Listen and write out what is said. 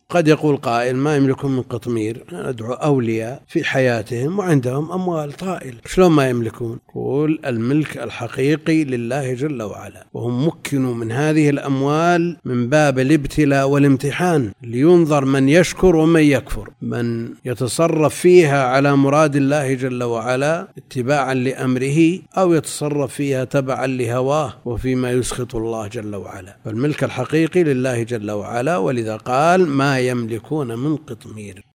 قد يقول قائل ما يملكون من قطمير، ندعو أولياء في حياتهم وعندهم أموال طائل، شلون ما يملكون؟ قول الملك الحقيقي لله جل وعلا، وهم مكنوا من هذه الأموال من باب الابتلاء والامتحان لينظر من يشكر ومن يكفر، من يتصرف فيها على مراد الله جل وعلا اتباعا لأمره، أو يتصرف فيها تبعا لهواه وفيما يسخط الله جل وعلا. فالملك الحقيقي لله جل وعلا، ولذا قال ما يملكون من قطمير.